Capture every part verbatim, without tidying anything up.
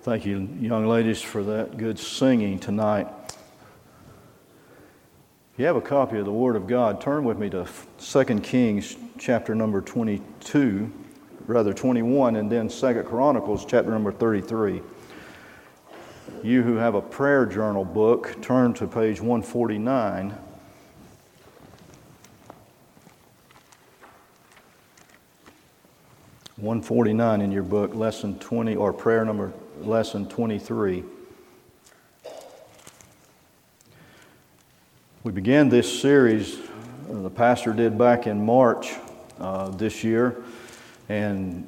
Thank you, young ladies, for that good singing tonight. If you have a copy of the Word of God, turn with me to Second Kings chapter number twenty-two, rather twenty-one, and then Second Chronicles chapter number thirty-three. You who have a prayer journal book, turn to page one forty-nine. one forty-nine in your book, lesson twenty, or prayer number lesson twenty-three. We began this series, uh, the pastor did back in March uh, this year, and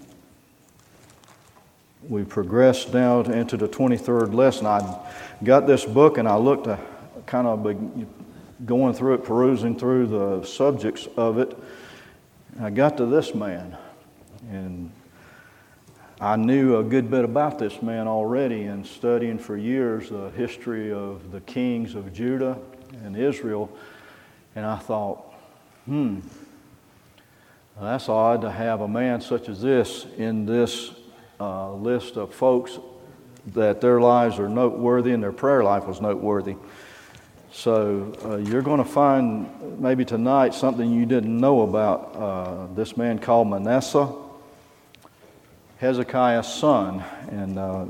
we progressed now into the twenty-third lesson. I got this book and I looked, uh, kind of going through it, perusing through the subjects of it. I got to this man. And I knew a good bit about this man already in studying for years the history of the kings of Judah and Israel. And I thought, hmm, that's odd to have a man such as this in this uh, list of folks that their lives are noteworthy and their prayer life was noteworthy. So uh, you're going to find maybe tonight something you didn't know about uh, this man called Manasseh, Hezekiah's son. And uh,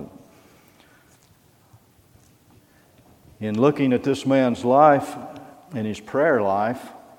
in looking at this man's life and his prayer life,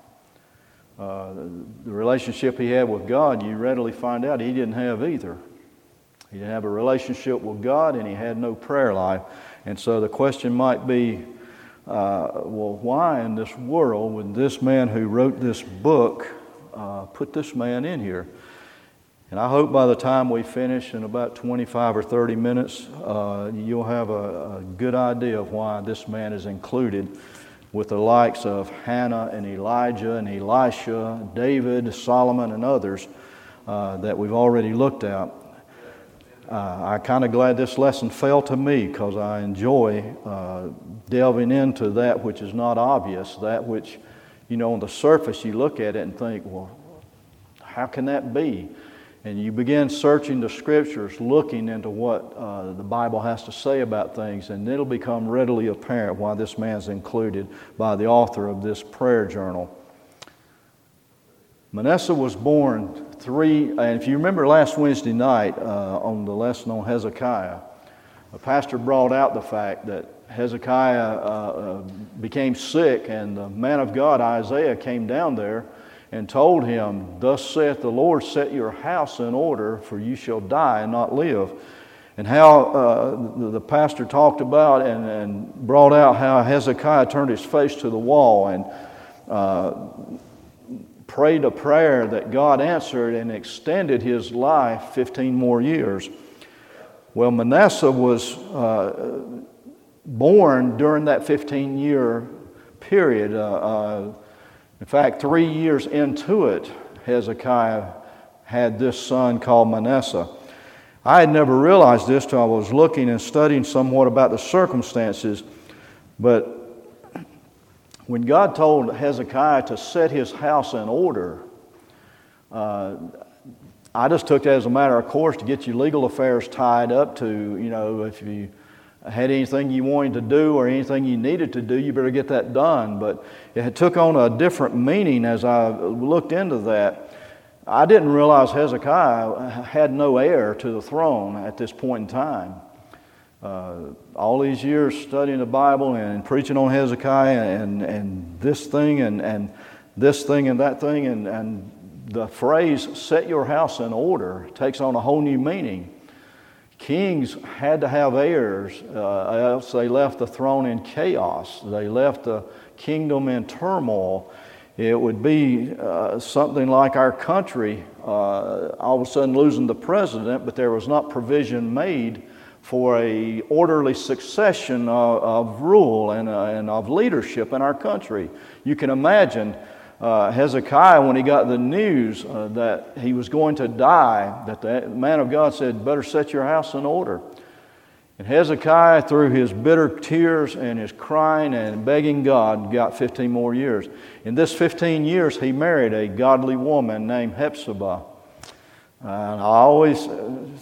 uh, the relationship he had with God, you readily find out he didn't have either. He didn't have a relationship with God and he had no prayer life. And so the question might be, uh, well, why in this world would this man who wrote this book uh, put this man in here? And I hope by the time we finish in about twenty-five or thirty minutes, uh, you'll have a, a good idea of why this man is included with the likes of Hannah and Elijah and Elisha, David, Solomon, and others uh, that we've already looked at. Uh, I'm kind of glad this lesson fell to me because I enjoy uh, delving into that which is not obvious, that which, you know, on the surface you look at it and think, well, how can that be? And you begin searching the Scriptures, looking into what uh, the Bible has to say about things, and it'll become readily apparent why this man's included by the author of this prayer journal. Manasseh was born three, and if you remember last Wednesday night uh, on the lesson on Hezekiah, the pastor brought out the fact that Hezekiah uh, uh, became sick, and the man of God, Isaiah, came down there and told him, "Thus saith the Lord, set your house in order, for you shall die and not live." And how uh, the, the pastor talked about and, and brought out how Hezekiah turned his face to the wall and uh, prayed a prayer that God answered and extended his life fifteen more years. Well, Manasseh was uh, born during that fifteen-year period. Uh, uh, In fact, three years into it, Hezekiah had this son called Manasseh. I had never realized this till I was looking and studying somewhat about the circumstances, but when God told Hezekiah to set his house in order, uh, I just took that as a matter of course to get your legal affairs tied up to, you know, if you had anything you wanted to do or anything you needed to do, you better get that done. But it took on a different meaning as I looked into that. I didn't realize Hezekiah had no heir to the throne at this point in time. Uh, all these years studying the Bible and preaching on Hezekiah and, and this thing and, and this thing and that thing, and, and the phrase, set your house in order, takes on a whole new meaning. Kings had to have heirs, uh, else they left the throne in chaos. They left the kingdom in turmoil. It would be uh, something like our country, uh, all of a sudden losing the president, but there was not provision made for a orderly succession of, of rule and, uh, and of leadership in our country. You can imagine Uh, Hezekiah, when he got the news uh, that he was going to die, that the man of God said, "Better set your house in order." And Hezekiah, through his bitter tears and his crying and begging God, got fifteen more years. In this fifteen years, he married a godly woman named Hephzibah. And I always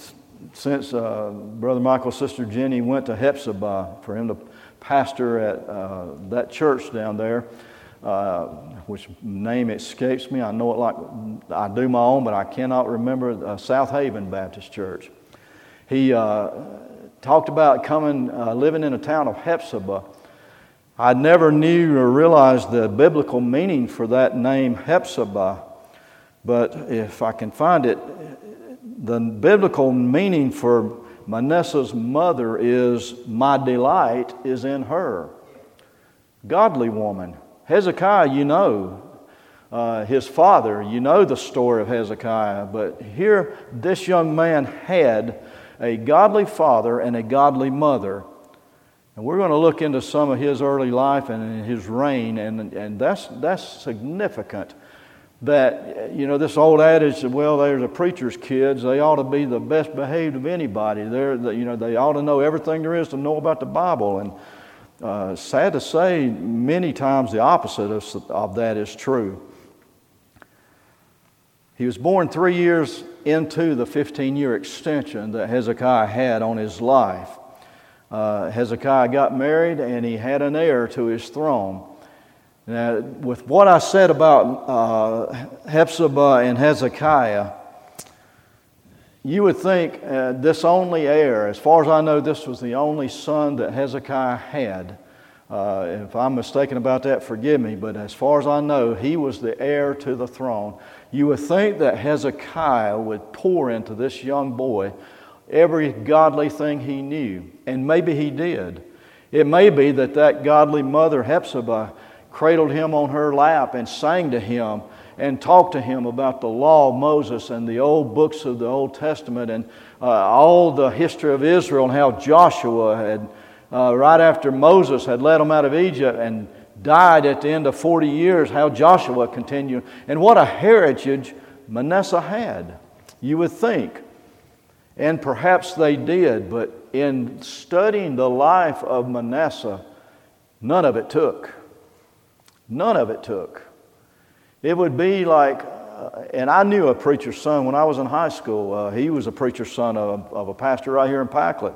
since uh, Brother Michael's sister Jenny went to Hephzibah for him to pastor at uh, that church down there, uh, which name escapes me. I know it like I do my own, but I cannot remember, uh, South Haven Baptist Church. He uh, talked about coming, uh, living in a town of Hephzibah. I never knew or realized the biblical meaning for that name, Hephzibah, but if I can find it, the biblical meaning for Manasseh's mother is, my delight is in her. Godly woman. Hezekiah, you know, uh, his father, you know the story of Hezekiah, but here this young man had a godly father and a godly mother. And we're going to look into some of his early life and his reign, and, and that's, that's significant. That, you know, this old adage, well, there's a preacher's kids, they ought to be the best behaved of anybody. They're, you know, they ought to know everything there is to know about the Bible. And uh, sad to say, many times the opposite of, of that is true. He was born three years into the fifteen-year extension that Hezekiah had on his life. Uh, Hezekiah got married and he had an heir to his throne. Now, with what I said about uh, Hephzibah and Hezekiah, you would think uh, this only heir, as far as I know, this was the only son that Hezekiah had. Uh, if I'm mistaken about that, forgive me, but as far as I know, he was the heir to the throne. You would think that Hezekiah would pour into this young boy every godly thing he knew, and maybe he did. It may be that that godly mother, Hephzibah, cradled him on her lap and sang to him and talked to him about the law of Moses and the old books of the Old Testament and uh, all the history of Israel and how Joshua had, uh, right after Moses had led them out of Egypt and died at the end of forty years, how Joshua continued. And what a heritage Manasseh had, you would think. And perhaps they did, but in studying the life of Manasseh, none of it took. None of it took. It would be like, uh, and I knew a preacher's son when I was in high school. Uh, he was a preacher's son of, of a pastor right here in Packlet.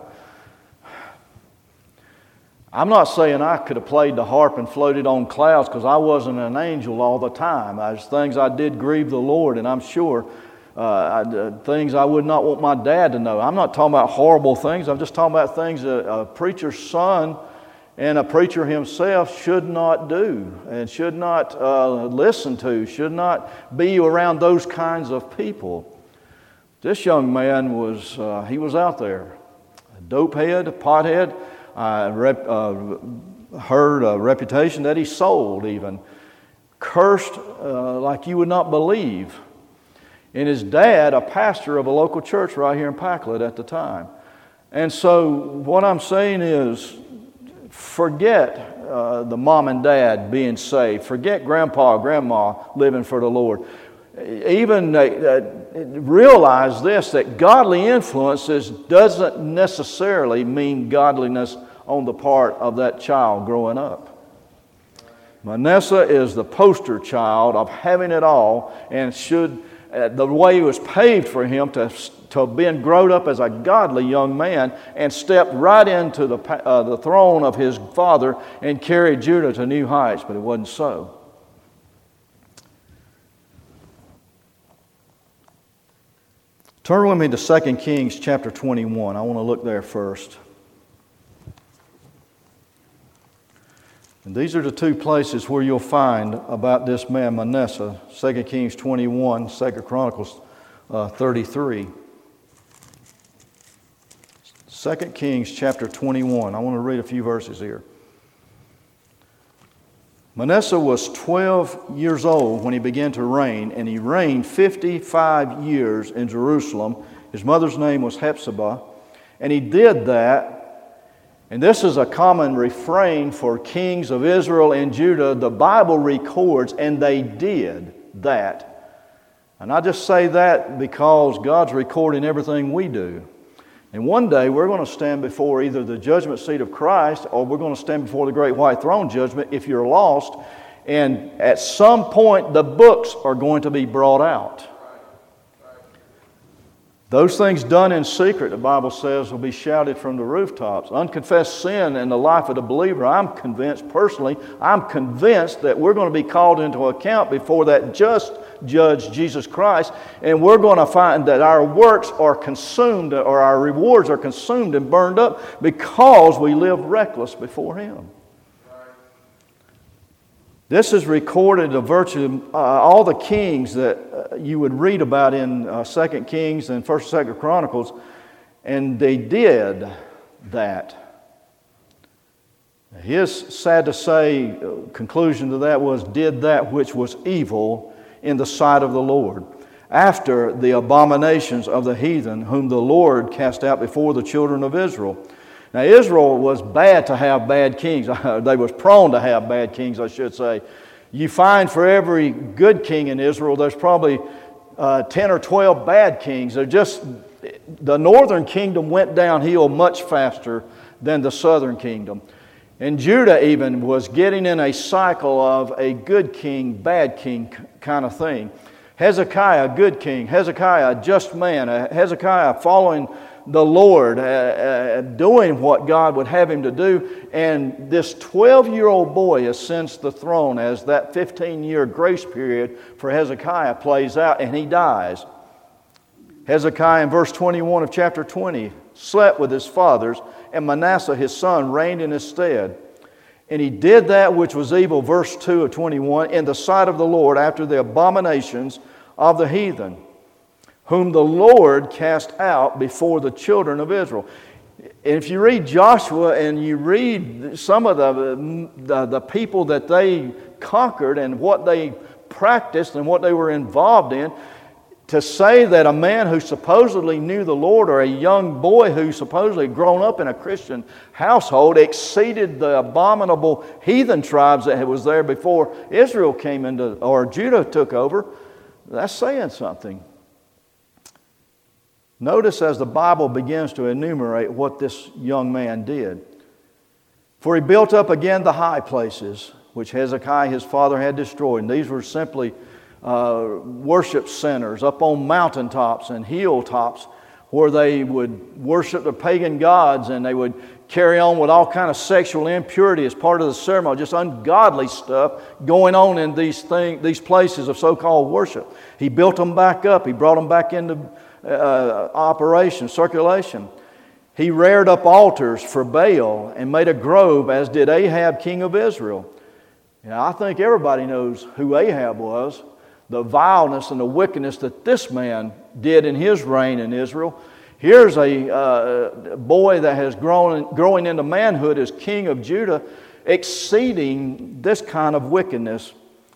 I'm not saying I could have played the harp and floated on clouds because I wasn't an angel all the time. There's things I did grieve the Lord, and I'm sure uh, I, uh, things I would not want my dad to know. I'm not talking about horrible things. I'm just talking about things that a preacher's son and a preacher himself should not do and should not uh, listen to, should not be around those kinds of people. This young man was, uh, he was out there. A dope head, a pothead. I rep, uh, heard a reputation that he sold even. Cursed uh, like you would not believe. And his dad, a pastor of a local church right here in Packlet at the time. And so what I'm saying is, forget uh, the mom and dad being saved. Forget grandpa, grandma living for the Lord. Even uh, uh, realize this, that godly influences doesn't necessarily mean godliness on the part of that child growing up. Manasseh is the poster child of having it all, and should uh, the way it was paved for him to to have been grown up as a godly young man and stepped right into the, uh, the throne of his father and carried Judah to new heights, but it wasn't so. Turn with me to Second Kings chapter twenty-one. I want to look there first. And these are the two places where you'll find about this man Manasseh. Second Kings twenty-one, Second Chronicles uh, thirty-three. Second Kings chapter twenty-one. I want to read a few verses here. Manasseh was twelve years old when he began to reign, and he reigned fifty-five years in Jerusalem. His mother's name was Hephzibah, and he did that. And this is a common refrain for kings of Israel and Judah. The Bible records, and they did that. And I just say that because God's recording everything we do. And one day we're going to stand before either the judgment seat of Christ, or we're going to stand before the great white throne judgment if you're lost. And at some point the books are going to be brought out. Those things done in secret, the Bible says, will be shouted from the rooftops. Unconfessed sin in the life of the believer, I'm convinced personally, I'm convinced that we're going to be called into account before that just judge, Jesus Christ, and we're going to find that our works are consumed, or our rewards are consumed and burned up because we lived reckless before Him. This is recorded of virtually uh, all the kings that uh, you would read about in uh, Second Kings and First and Second Chronicles, and they did that. His, sad to say, uh, conclusion to that was, did that which was evil in the sight of the Lord, after the abominations of the heathen, whom the Lord cast out before the children of Israel. Now, Israel was bad to have bad kings. They was prone to have bad kings, I should say. You find for every good king in Israel, there's probably uh, ten or twelve bad kings. They're just, the northern kingdom went downhill much faster than the southern kingdom. And Judah even was getting in a cycle of a good king, bad king kind of thing. Hezekiah, a good king. Hezekiah, a just man. Hezekiah following the Lord, uh, uh, doing what God would have him to do. And this twelve-year-old boy ascends the throne as that fifteen-year grace period for Hezekiah plays out, and he dies. Hezekiah, in verse twenty-one of chapter twenty, slept with his fathers, and Manasseh his son reigned in his stead. And he did that which was evil, verse two of twenty-one, in the sight of the Lord, after the abominations of the heathen, whom the Lord cast out before the children of Israel. And if you read Joshua and you read some of the, the, the people that they conquered and what they practiced and what they were involved in, to say that a man who supposedly knew the Lord, or a young boy who supposedly had grown up in a Christian household, exceeded the abominable heathen tribes that was there before Israel came into, or Judah took over, that's saying something. Notice as the Bible begins to enumerate what this young man did. For he built up again the high places, which Hezekiah his father had destroyed. And these were simply uh, worship centers up on mountaintops and hilltops where they would worship the pagan gods, and they would carry on with all kind of sexual impurity as part of the ceremony, just ungodly stuff going on in these thing, these places of so-called worship. He built them back up. He brought them back into uh, operation, circulation. He reared up altars for Baal and made a grove, as did Ahab, king of Israel. Now, I think everybody knows who Ahab was, the vileness and the wickedness that this man did in his reign in Israel. Here's a uh, boy that has grown, growing into manhood as king of Judah, exceeding this kind of wickedness.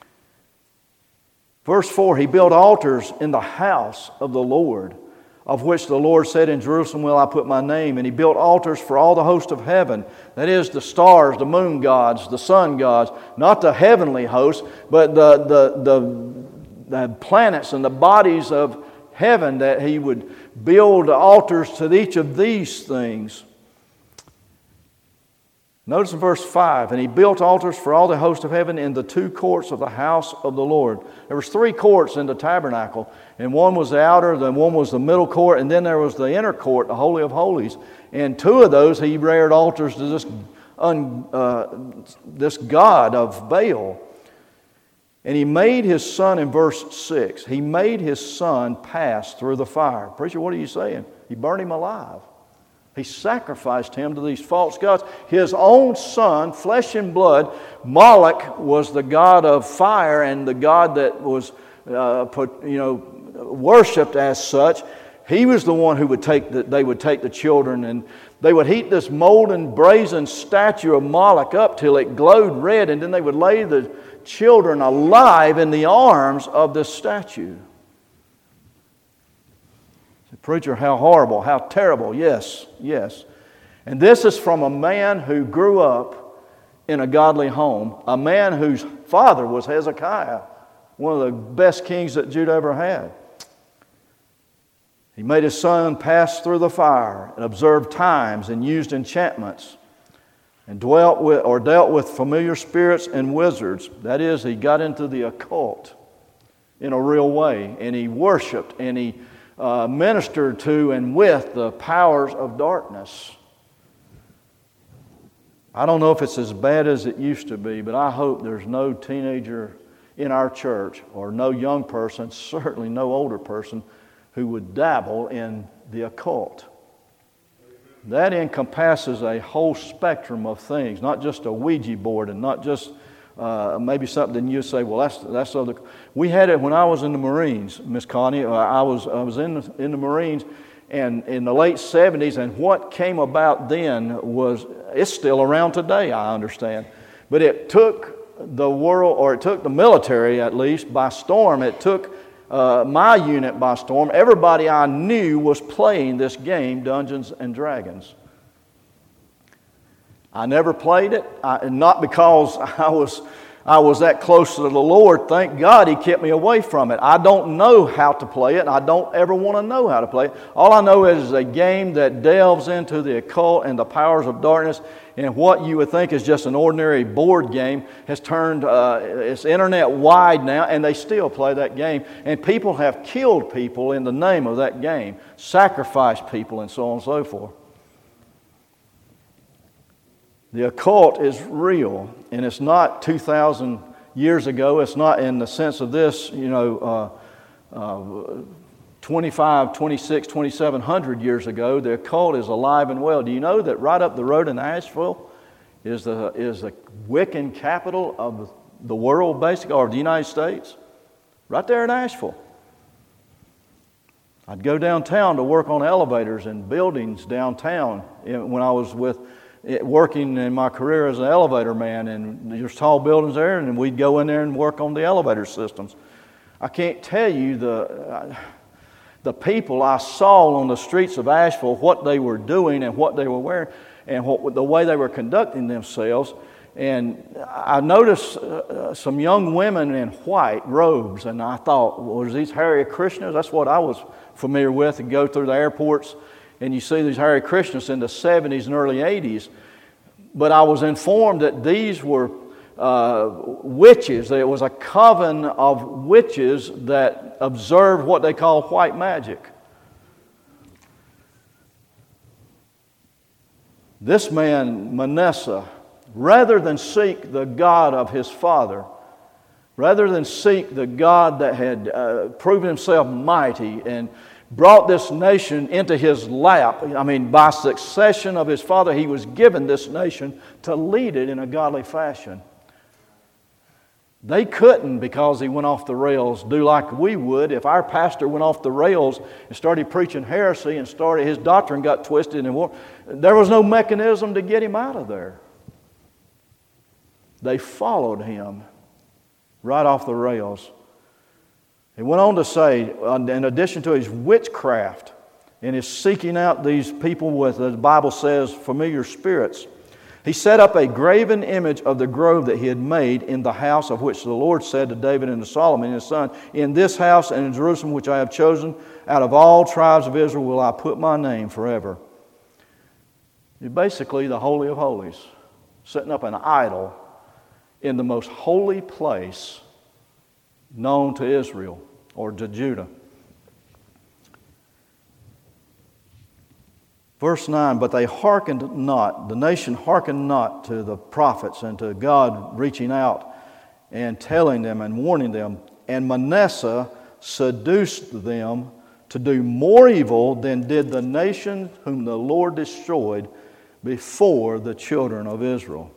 Verse four, he built altars in the house of the Lord, of which the Lord said, in Jerusalem will I put my name. And he built altars for all the host of heaven, that is, the stars, the moon gods, the sun gods, not the heavenly hosts, but the, the, the, the planets and the bodies of heaven, that he would build altars to each of these things. Notice in verse five, and he built altars for all the host of heaven in the two courts of the house of the Lord. There was three courts in the tabernacle, and one was the outer, then one was the middle court, and then there was the inner court, the Holy of Holies. And two of those he reared altars to this, un, uh, this god of Baal. And he made his son, in verse six, he made his son pass through the fire. Preacher, what are you saying? He burned him alive. He sacrificed him to these false gods. His own son, flesh and blood. Moloch was the god of fire and the god that was uh, put, you know, worshipped as such. He was the one who would take the, they would take the children, and they would heat this molten brazen statue of Moloch up till it glowed red, and then they would lay the children alive in the arms of this statue. Preacher, how horrible, how terrible. Yes, yes. And this is from a man who grew up in a godly home, a man whose father was Hezekiah, one of the best kings that Judah ever had. He made his son pass through the fire and observed times and used enchantments and dwelt with or dealt with familiar spirits and wizards. That is, he got into the occult in a real way, and he worshiped and he uh, ministered to and with the powers of darkness. I don't know if it's as bad as it used to be, but I hope there's no teenager in our church, or no young person, certainly no older person, who would dabble in the occult. That encompasses a whole spectrum of things, not just a Ouija board, and not just uh, maybe something you say, well, that's that's other. We had it when I was in the Marines, Miss Connie. I was I was in the, in the Marines, and in the late seventies, and what came about then was, it's still around today, I understand, but it took the world, or it took the military at least, by storm. It took uh, my unit by storm. Everybody I knew was playing this game, Dungeons and Dragons. I never played it, I, not because I was I was that close to the Lord. Thank God He kept me away from it. I don't know how to play it, and I don't ever want to know how to play it. All I know is it's a game that delves into the occult and the powers of darkness, and what you would think is just an ordinary board game has turned, uh, it's internet wide now, and they still play that game. And people have killed people in the name of that game, sacrificed people, and so on and so forth. The occult is real, and it's not two thousand years ago. It's not in the sense of this, you know, uh, uh, twenty-five, twenty-six, twenty-seven hundred years ago. The occult is alive and well. Do you know that right up the road in Asheville is the is the Wiccan capital of the world, basically, or the United States? Right there in Asheville. I'd go downtown to work on elevators and buildings downtown when I was with. It, working in my career as an elevator man, and there's tall buildings there, and we'd go in there and work on the elevator systems. I can't tell you the uh, the people I saw on the streets of Asheville, what they were doing and what they were wearing, and what, the way they were conducting themselves. And I noticed uh, some young women in white robes, and I thought, well, was these Hare Krishnas? That's what I was familiar with, and go through the airports. And you see these Hare Krishnas in the seventies and early eighties. But I was informed that these were uh, witches. There was a coven of witches that observed what they call white magic. This man, Manasseh, rather than seek the God of his father, rather than seek the God that had uh, proven himself mighty and brought this nation into his lap. I mean, by succession of his father, he was given this nation to lead it in a godly fashion. They couldn't, because he went off the rails, do like we would. If our pastor went off the rails and started preaching heresy and started his doctrine got twisted and war, there was no mechanism to get him out of there. They followed him right off the rails. He went on to say, in addition to his witchcraft and his seeking out these people with, the Bible says, familiar spirits, he set up a graven image of the grove that he had made in the house of which the Lord said to David and to Solomon his son, "In this house and in Jerusalem which I have chosen, out of all tribes of Israel will I put my name forever." Basically, the Holy of Holies, setting up an idol in the most holy place known to Israel or to Judah. Verse nine, but they hearkened not, the nation hearkened not to the prophets and to God reaching out and telling them and warning them. And Manasseh seduced them to do more evil than did the nation whom the Lord destroyed before the children of Israel.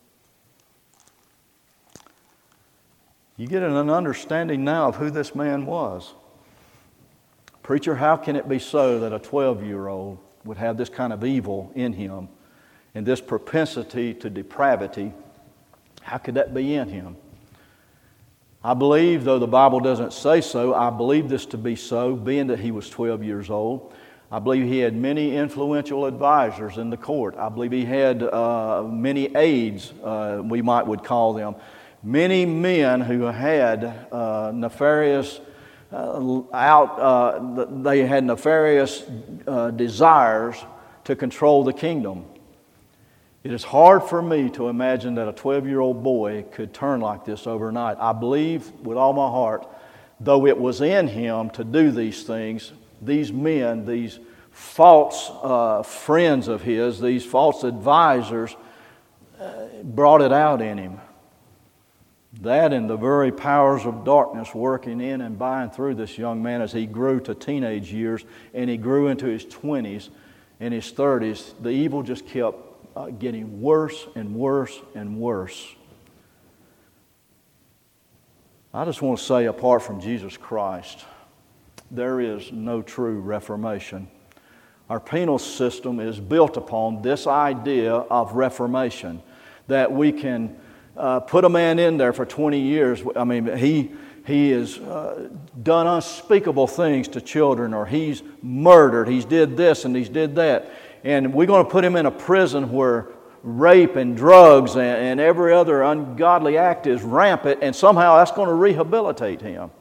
You get an understanding now of who this man was. Preacher, how can it be so that a twelve-year-old would have this kind of evil in him and this propensity to depravity? How could that be in him? I believe, though the Bible doesn't say so, I believe this to be so, being that he was twelve years old. I believe he had many influential advisors in the court. I believe he had uh, many aides, uh, we might would call them. Many men who had uh, nefarious uh, out, uh, they had nefarious uh, desires to control the kingdom. It is hard for me to imagine that a twelve-year-old boy could turn like this overnight. I believe with all my heart, though it was in him to do these things, these men, these false uh, friends of his, these false advisors, uh, brought it out in him. That and the very powers of darkness working in and by and through this young man as he grew to teenage years and he grew into his twenties and his thirties, the evil just kept uh, getting worse and worse and worse. I just want to say, apart from Jesus Christ, there is no true reformation. Our penal system is built upon this idea of reformation, that we can uh, put a man in there for twenty years. I mean, he he has uh, done unspeakable things to children, or he's murdered, he's did this and he's did that. And we're going to put him in a prison where rape and drugs and, and every other ungodly act is rampant, and somehow that's going to rehabilitate him.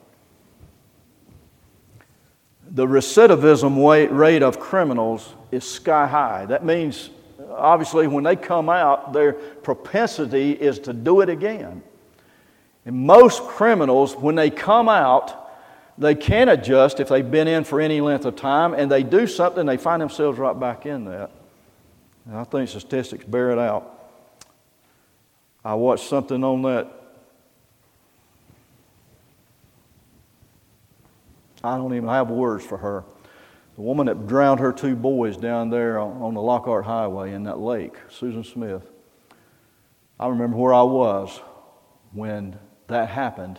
The recidivism rate of criminals is sky high. That means, obviously, when they come out, their propensity is to do it again. And most criminals, when they come out, they can adjust if they've been in for any length of time, and they do something, they find themselves right back in that. And I think statistics bear it out. I watched something on that. I don't even have words for her. The woman that drowned her two boys down there on the Lockhart Highway in that lake, Susan Smith. I remember where I was when that happened.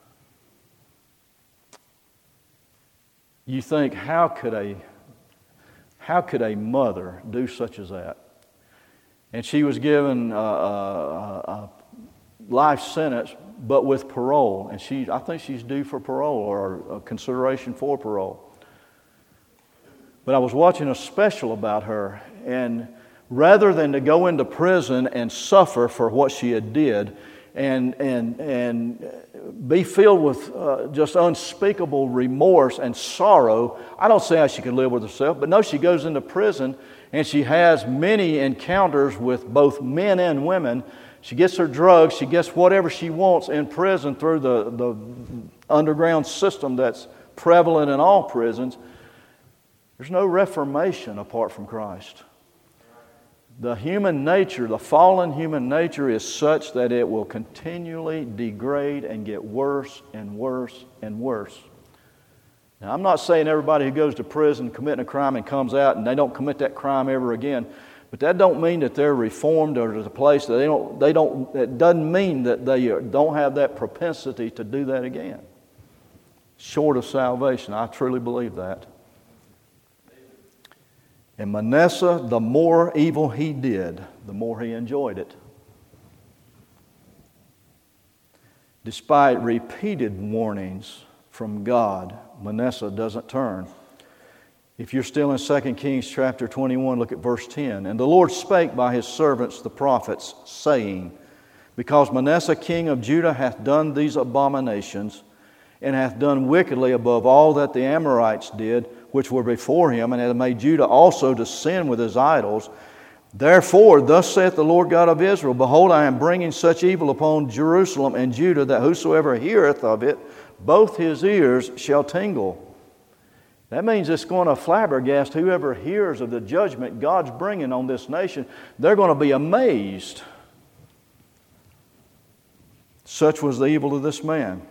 You think, how could a how could a mother do such as that? And she was given a, a, a life sentence, but with parole. And she, I think she's due for parole or a consideration for parole. But I was watching a special about her, and rather than to go into prison and suffer for what she had did, and and and be filled with uh, just unspeakable remorse and sorrow, I don't say how she could live with herself, but no, she goes into prison and she has many encounters with both men and women. She gets her drugs, she gets whatever she wants in prison through the, the underground system that's prevalent in all prisons. There's no reformation apart from Christ. The human nature, the fallen human nature is such that it will continually degrade and get worse and worse and worse. Now, I'm not saying everybody who goes to prison committing a crime and comes out and they don't commit that crime ever again, but that don't mean that they're reformed or to the place that they don't, they don't, that doesn't mean that they don't have that propensity to do that again. Short of salvation, I truly believe that. And Manasseh, the more evil he did, the more he enjoyed it. Despite repeated warnings from God, Manasseh doesn't turn. If you're still in Second Kings chapter twenty-one, look at verse ten. And the Lord spake by his servants the prophets, saying, Because Manasseh king of Judah hath done these abominations, and hath done wickedly above all that the Amorites did, which were before him, and hath made Judah also to sin with his idols. Therefore, thus saith the Lord God of Israel, Behold, I am bringing such evil upon Jerusalem and Judah, that whosoever heareth of it, both his ears shall tingle. That means it's going to flabbergast whoever hears of the judgment God's bringing on this nation. They're going to be amazed. Such was the evil of this man.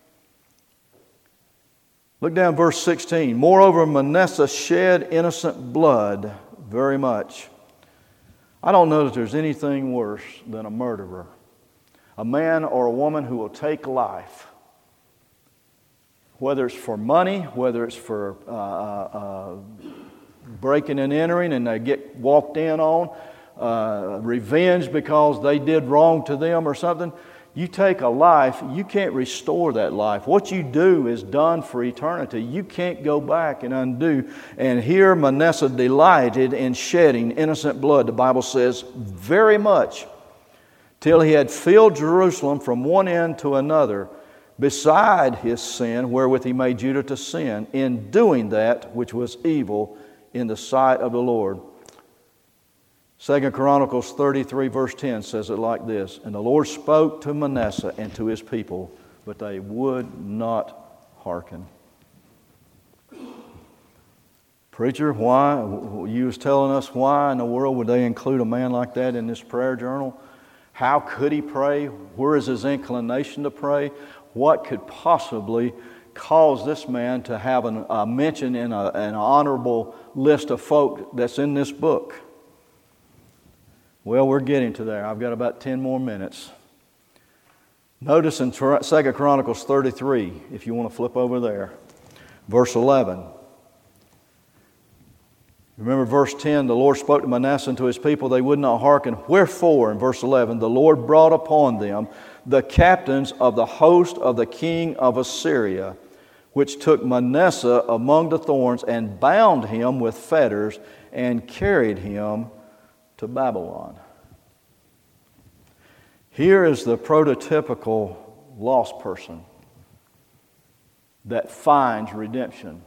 Look down verse sixteen. Moreover, Manasseh shed innocent blood very much. I don't know that there's anything worse than a murderer. A man or a woman who will take life. Whether it's for money, whether it's for uh, uh, breaking and entering and they get walked in on, uh, revenge because they did wrong to them or something. You take a life, you can't restore that life. What you do is done for eternity. You can't go back and undo. And here Manasseh delighted in shedding innocent blood, the Bible says, very much, till he had filled Jerusalem from one end to another, beside his sin, wherewith he made Judah to sin, in doing that which was evil in the sight of the Lord. Second Chronicles thirty-three verse ten says it like this, And the Lord spoke to Manasseh and to his people, but they would not hearken. Preacher, why? You was telling us why in the world would they include a man like that in this prayer journal? How could he pray? Where is his inclination to pray? What could possibly cause this man to have an, a mention in a, an honorable list of folk that's in this book? Well, we're getting to there. I've got about ten more minutes. Notice in Second Chronicles thirty-three, if you want to flip over there, verse eleven. Remember verse ten, the Lord spoke to Manasseh and to his people, they would not hearken. Wherefore, in verse eleven, the Lord brought upon them the captains of the host of the king of Assyria, which took Manasseh among the thorns and bound him with fetters and carried him to Babylon. Here is the prototypical lost person that finds redemption.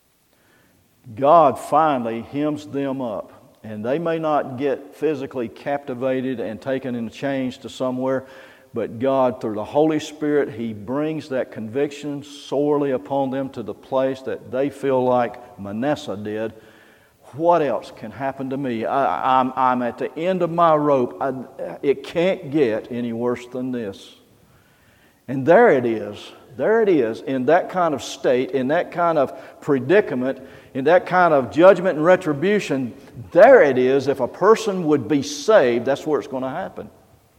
God finally hems them up, and they may not get physically captivated and taken in chains to somewhere, but God, through the Holy Spirit, He brings that conviction sorely upon them to the place that they feel like Manasseh did. What else can happen to me? I, I'm, I'm at the end of my rope. I, it can't get any worse than this. And there it is. There it is, in that kind of state, in that kind of predicament, in that kind of judgment and retribution. There it is. If a person would be saved, that's where it's going to happen.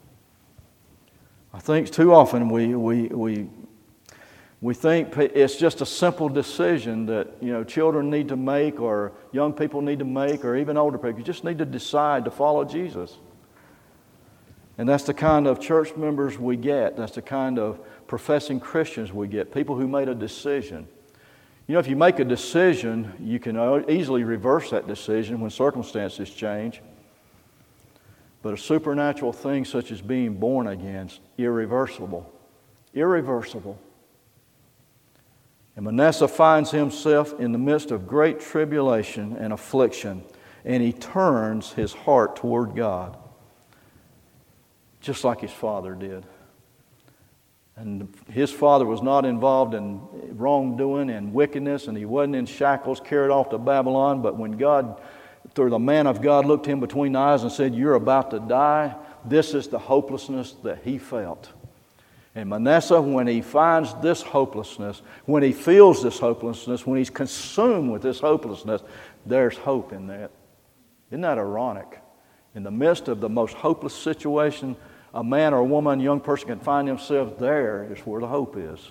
I think too often we we we we think it's just a simple decision that, you know, children need to make, or young people need to make, or even older people. You just need to decide to follow Jesus. And that's the kind of church members we get. That's the kind of professing Christians we get. People who made a decision. You know, if you make a decision, you can easily reverse that decision when circumstances change. But a supernatural thing such as being born again is irreversible. Irreversible. And Manasseh finds himself in the midst of great tribulation and affliction, and he turns his heart toward God, just like his father did. And his father was not involved in wrongdoing and wickedness, and he wasn't in shackles carried off to Babylon. But when God, through the man of God, looked him between the eyes and said, "You're about to die," this is the hopelessness that he felt. And Manasseh, when he finds this hopelessness, when he feels this hopelessness, when he's consumed with this hopelessness, there's hope in that. Isn't that ironic? In the midst of the most hopeless situation a man or a woman, a young person can find themselves, there is where the hope is.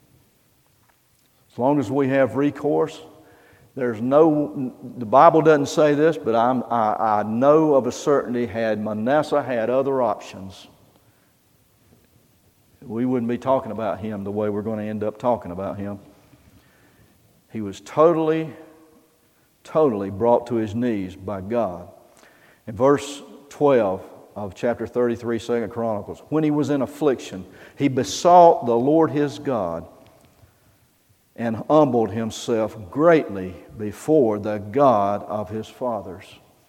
As long as we have recourse, there's no, the Bible doesn't say this, but I'm, I, I know of a certainty, had Manasseh had other options, we wouldn't be talking about him the way we're going to end up talking about him. He was totally, totally brought to his knees by God. In verse twelve of chapter thirty-three, Second Chronicles, when he was in affliction, he besought the Lord his God and humbled himself greatly before the God of his fathers.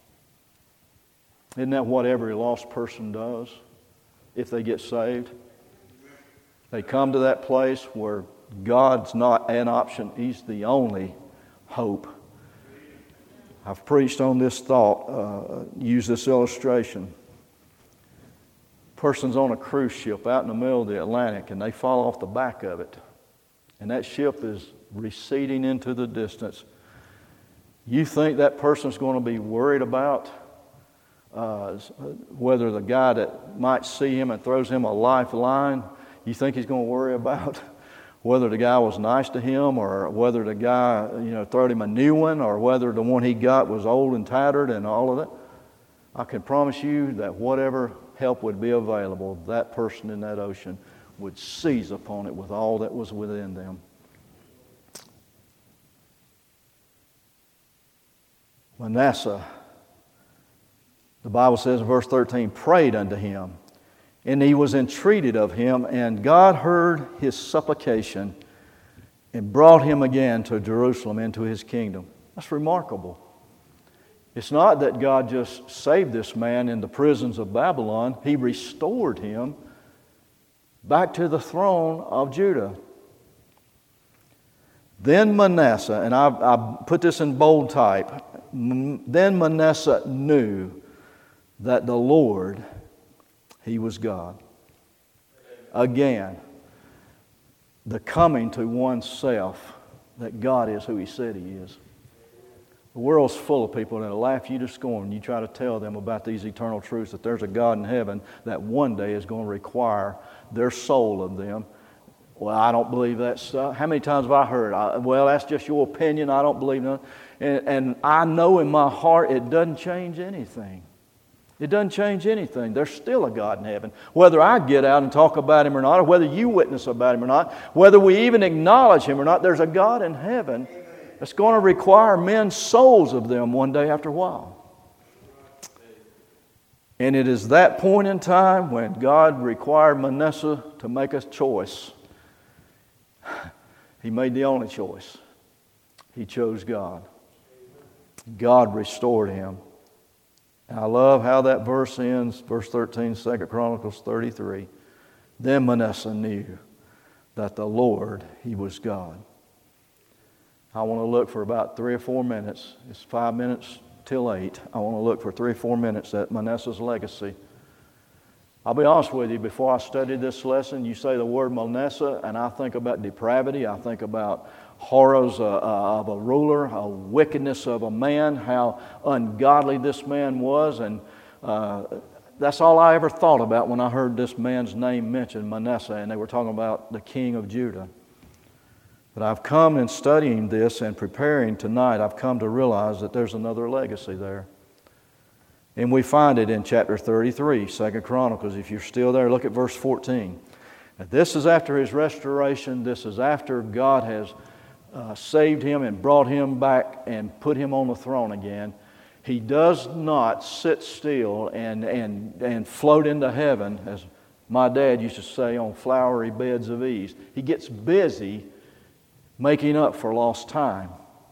Isn't that what every lost person does if they get saved? They come to that place where God's not an option. He's the only hope. I've preached on this thought, uh, used this illustration. Person's on a cruise ship out in the middle of the Atlantic, and they fall off the back of it. And that ship is receding into the distance. You think that person's going to be worried about uh, whether the guy that might see him and throws him a lifeline, you think he's going to worry about whether the guy was nice to him, or whether the guy, you know, threw him a new one, or whether the one he got was old and tattered and all of that? I can promise you that whatever help would be available, that person in that ocean would seize upon it with all that was within them. Manasseh, the Bible says in verse thirteen, prayed unto him, and he was entreated of him, and God heard his supplication and brought him again to Jerusalem into his kingdom. That's remarkable. It's not that God just saved this man in the prisons of Babylon. He restored him back to the throne of Judah. Then Manasseh, and I, I put this in bold type, then Manasseh knew that the Lord, He was God. Again, the coming to oneself that God is who He said He is. The world's full of people that will laugh you to scorn when you try to tell them about these eternal truths, that there's a God in heaven that one day is going to require their soul of them. Well, I don't believe that stuff. How many times have I heard, I, well, that's just your opinion, I don't believe that. And, and I know in my heart it doesn't change anything. It doesn't change anything. There's still a God in heaven. Whether I get out and talk about Him or not, or whether you witness about Him or not, whether we even acknowledge Him or not, there's a God in heaven that's going to require men's souls of them one day after a while. And it is that point in time when God required Manasseh to make a choice. He made the only choice. He chose God. God restored him. And I love how that verse ends, verse thirteen, Second Chronicles thirty-three. Then Manasseh knew that the Lord, He was God. I want to look for about three or four minutes. It's five minutes till eight. I want to look for three or four minutes at Manasseh's legacy. I'll be honest with you, before I studied this lesson, you say the word Manasseh, and I think about depravity. I think about horrors uh, uh, of a ruler, a wickedness of a man, how ungodly this man was. And uh, that's all I ever thought about when I heard this man's name mentioned, Manasseh, and they were talking about the king of Judah. But I've come in studying this and preparing tonight, I've come to realize that there's another legacy there. And we find it in chapter thirty-three, Second Chronicles. If you're still there, look at verse fourteen. Now, this is after his restoration. This is after God has uh, saved him and brought him back and put him on the throne again. He does not sit still and, and, and float into heaven, as my dad used to say, on flowery beds of ease. He gets busy making up for lost time.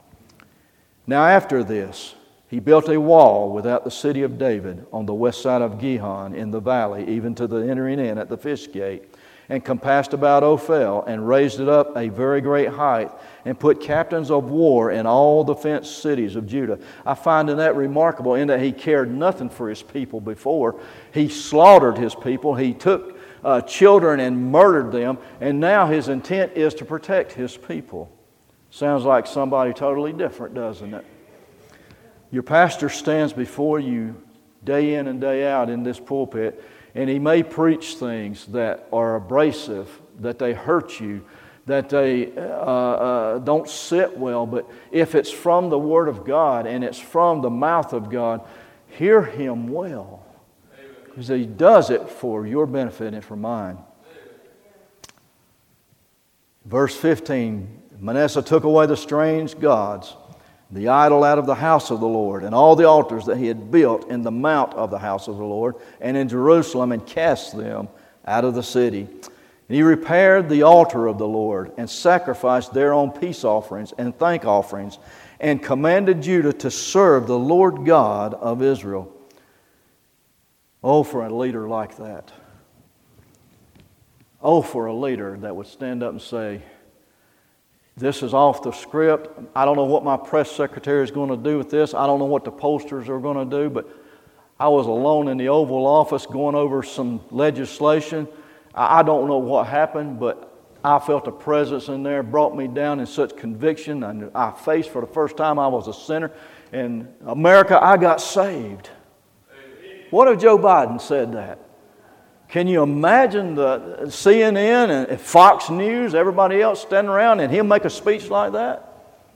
Now after this, he built a wall without the city of David on the west side of Gihon in the valley, even to the entering in at the fish gate, and compassed about Ophel, and raised it up a very great height, and put captains of war in all the fenced cities of Judah. I find in that remarkable, in that he cared nothing for his people before. He slaughtered his people. He took uh, children and murdered them, and now his intent is to protect his people. Sounds like somebody totally different, doesn't it? Your pastor stands before you day in and day out in this pulpit, and he may preach things that are abrasive, that they hurt you, that they uh, uh, don't sit well, but if it's from the Word of God and it's from the mouth of God, hear him well, because he does it for your benefit and for mine. Verse fifteen, Manasseh took away the strange gods, the idol out of the house of the Lord, and all the altars that he had built in the mount of the house of the Lord, and in Jerusalem, and cast them out of the city. And he repaired the altar of the Lord, and sacrificed thereon peace offerings and thank offerings, and commanded Judah to serve the Lord God of Israel. Oh, for a leader like that. Oh, for a leader that would stand up and say, this is off the script. I don't know what my press secretary is going to do with this. I don't know what the posters are going to do, but I was alone in the Oval Office going over some legislation. I don't know what happened, but I felt a presence in there, brought me down in such conviction. And I faced for the first time I was a sinner. In America, I got saved. What if Joe Biden said that? Can you imagine the C N N and Fox News, everybody else standing around, and him make a speech like that?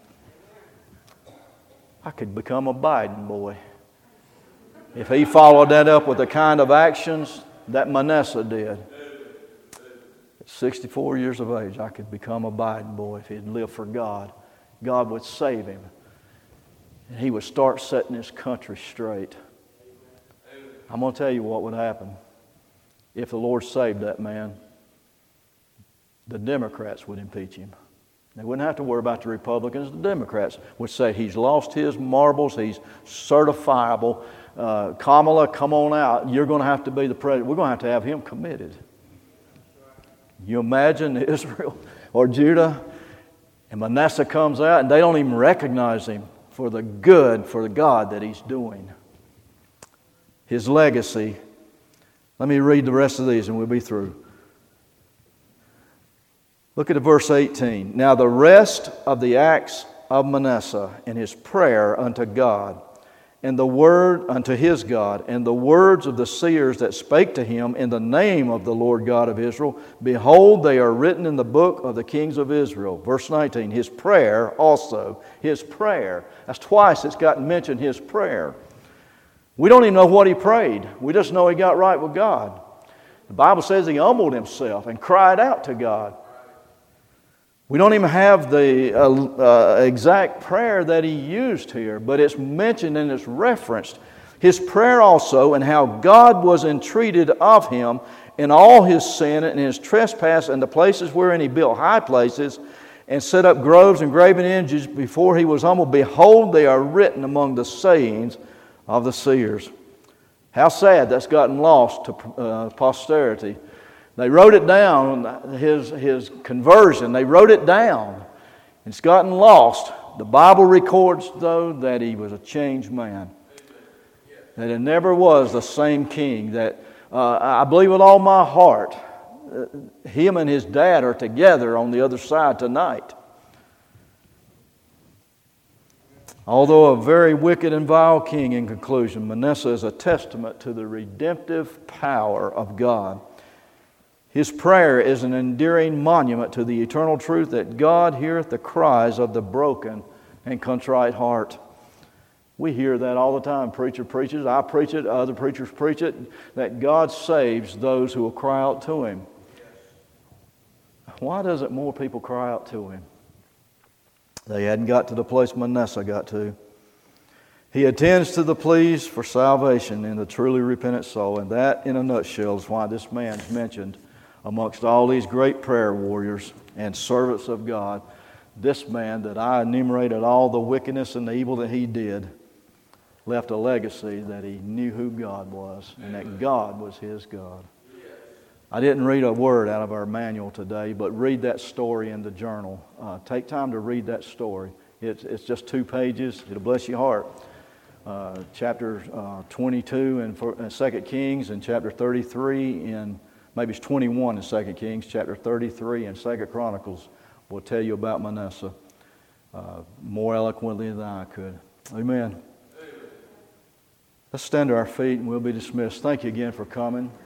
I could become a Biden boy if he followed that up with the kind of actions that Manasseh did. At sixty-four years of age, I could become a Biden boy if he'd lived for God. God would save him, and he would start setting this country straight. I'm going to tell you what would happen. If the Lord saved that man, the Democrats would impeach him. They wouldn't have to worry about the Republicans. The Democrats would say he's lost his marbles, he's certifiable. Uh, Kamala, come on out. You're going to have to be the president. We're going to have to have him committed. You imagine Israel or Judah And Manasseh comes out, and they don't even recognize him for the good, for the God that he's doing. His legacy. Let me read the rest of these and we'll be through. Look at verse eighteen. Now the rest of the acts of Manasseh and his prayer unto God, and the word unto his God, and the words of the seers that spake to him in the name of the Lord God of Israel, behold, they are written in the book of the kings of Israel. Verse nineteen, his prayer also, his prayer. That's twice it's gotten mentioned, his prayer. We don't even know what he prayed. We just know he got right with God. The Bible says he humbled himself and cried out to God. We don't even have the uh, uh, exact prayer that he used here, but it's mentioned and it's referenced. His prayer also, and how God was entreated of him in all his sin and his trespass, and the places wherein he built high places and set up groves and graven images before he was humble. Behold, they are written among the sayings of the seers. How sad that's gotten lost to uh, posterity. They wrote it down, his, his conversion. They wrote it down. It's gotten lost. The Bible records, though, that he was a changed man. That it never was the same king. That uh, I believe with all my heart, uh, him and his dad are together on the other side tonight. Although a very wicked and vile king, in conclusion, Manasseh is a testament to the redemptive power of God. His prayer is an endearing monument to the eternal truth that God heareth the cries of the broken and contrite heart. We hear that all the time. Preacher preaches, I preach it, other preachers preach it, that God saves those who will cry out to Him. Why doesn't more people cry out to Him? They hadn't got to the place Manasseh got to. He attends to the pleas for salvation in the truly repentant soul, and that, in a nutshell, is why this man is mentioned amongst all these great prayer warriors and servants of God. This man that I enumerated all the wickedness and the evil that he did left a legacy that he knew who God was and that God was his God. I didn't read a word out of our manual today, but read that story in the journal. Uh, take time to read that story. It's, it's just two pages. It'll bless your heart. Uh, chapter uh, twenty-two in, in Second Kings and chapter thirty-three in, maybe it's twenty-one in Second Kings, chapter thirty-three in Second Chronicles will tell you about Manasseh uh, more eloquently than I could. Amen. Amen. Let's stand to our feet and we'll be dismissed. Thank you again for coming.